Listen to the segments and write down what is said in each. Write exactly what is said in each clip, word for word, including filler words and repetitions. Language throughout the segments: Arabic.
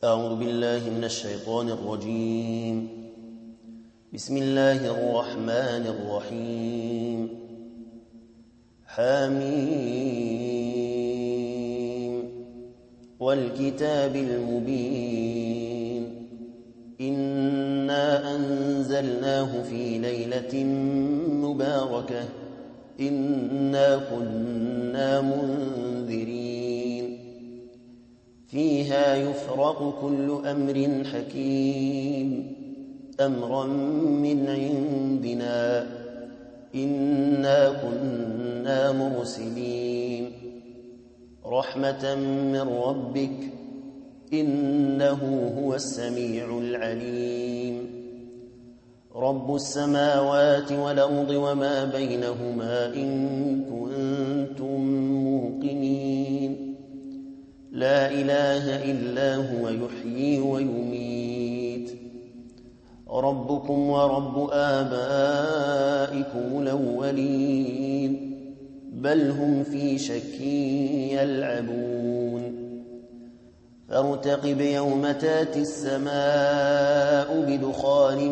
أعوذ بالله من الشيطان الرجيم. بسم الله الرحمن الرحيم. حميم والكتاب المبين. إنا أنزلناه في ليلة مباركة إنا كنا منذرين فيها يفرق كل أمر حكيم أمرا من عندنا إنا كنا مرسلين رحمة من ربك إنه هو السميع العليم. رب السماوات والأرض وما بينهما إن كنتم موقنين لا إله إلا هو يحيي ويميت. ربكم ورب آبائكم الأولين بل هم في شك يلعبون. فارتقب يوم تاتي السماء بدخان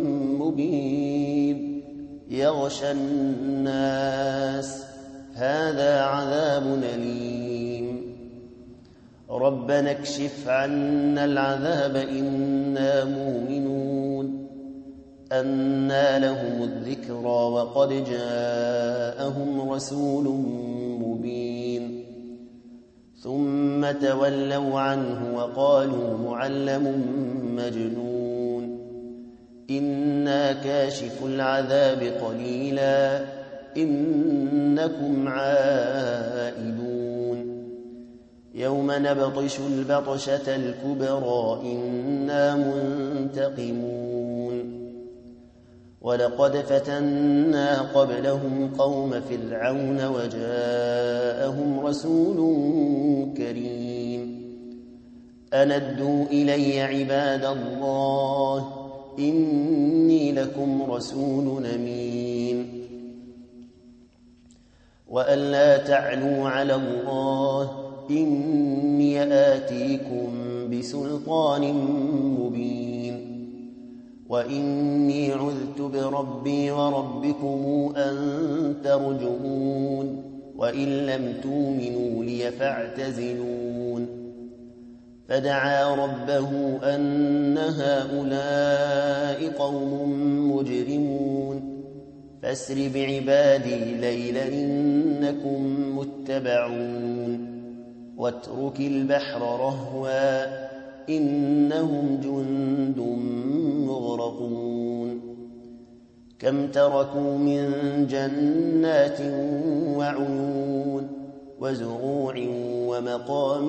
مبين يغشى الناس هذا عذاب أليم. ربنا اكشف عنا العذاب إنا مؤمنون. أنى لهم الذكرى وقد جاءهم رسول مبين. ثم تولوا عنه وقالوا معلم مجنون. إنا كاشف العذاب قليلا إنكم عائدون. يوم نبطش البطشة الكبرى إنا منتقمون. ولقد فتنا قبلهم قوم فرعون وجاءهم رسول كريم. أن ادوا إلي عباد الله إني لكم رسول أمين. وأن لا تعلوا على الله إني آتيكم بسلطان مبين. وإني عذت بربي وربكم أن ترجمون وإن لم تؤمنوا لي فاعتزلون. فدعا ربه أن هؤلاء قوم مجرمون. فاسر بعبادي ليلا إنكم متبعون. واترك البحر رهوا إنهم جند مغرقون. كم تركوا من جنات وعيون وزروع ومقام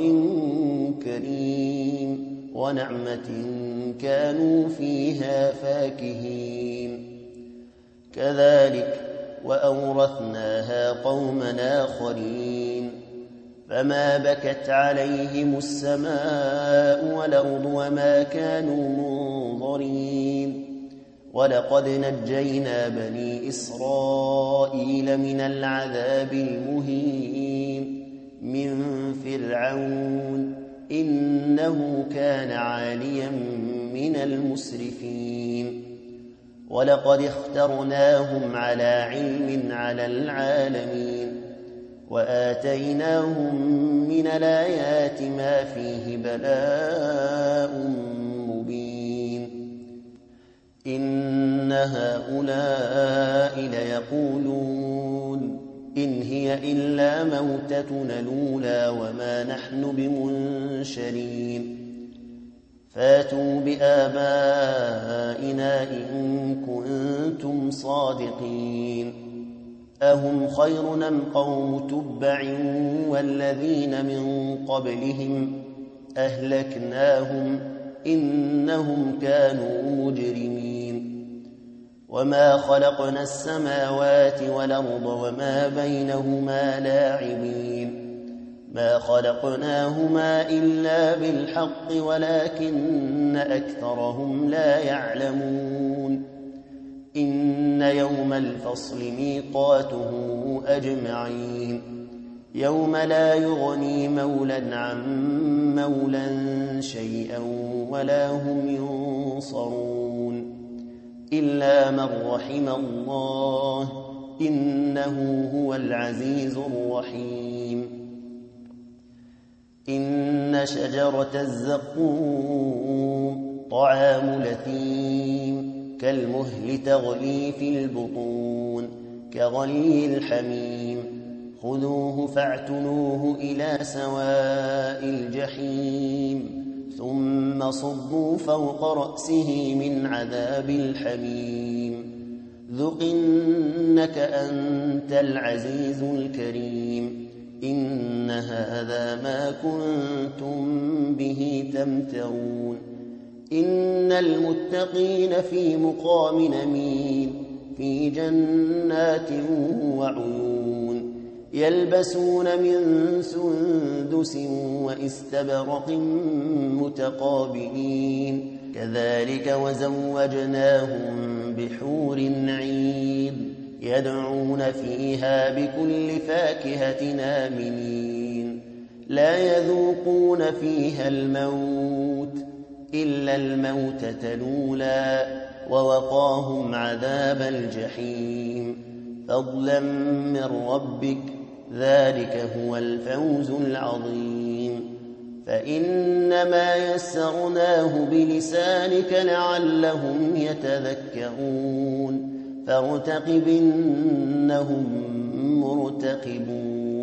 كريم ونعمة كانوا فيها فاكهين. كذلك وأورثناها قوما آخرين. فما بكت عليهم السماء والأرض وما كانوا منظرين. ولقد نجينا بني إسرائيل من العذاب المهين من فرعون إنه كان عاليا من المسرفين. ولقد اخترناهم على علم على العالمين. وآتيناهم من الآيات ما فيه بلاء مبين. إن هؤلاء ليقولون إن هي إلا موتتنا الأولى وما نحن بمنشرين. فاتوا بآبائنا إن كنتم صادقين. أهم خير أم قوم تبع والذين من قبلهم أهلكناهم إنهم كانوا مجرمين. وما خلقنا السماوات والأرض وما بينهما لاعبين. ما خلقناهما إلا بالحق ولكن أكثرهم لا يعلمون. إن يوم الفصل ميقاتهم أجمعين. يوم لا يغني مولى عن مولى شيئا ولا هم ينصرون إلا من رحم الله إنه هو العزيز الرحيم إن شجرة الزقوم طعام الأثيم كالمهل تغلي في البطون كغلي الحميم خذوه فاعتلوه إلى سواء الجحيم ثم صبوا فوق رأسه من عذاب الحميم ذق إنك أنت العزيز الكريم إن هذا ما كنتم به تمترون إن المتقين في مقام أمين في جنات وعيون يلبسون من سندس وإستبرق متقابلين كذلك وزوجناهم بحور عين يدعون فيها بكل فاكهة آمنين لا يذوقون فيها الموت إلا الموتة الأولى ووقاهم عذاب الجحيم فضلا من ربك ذلك هو الفوز العظيم فإنما يسرناه بلسانك لعلهم يتذكرون فارتقب إنهم مرتقبون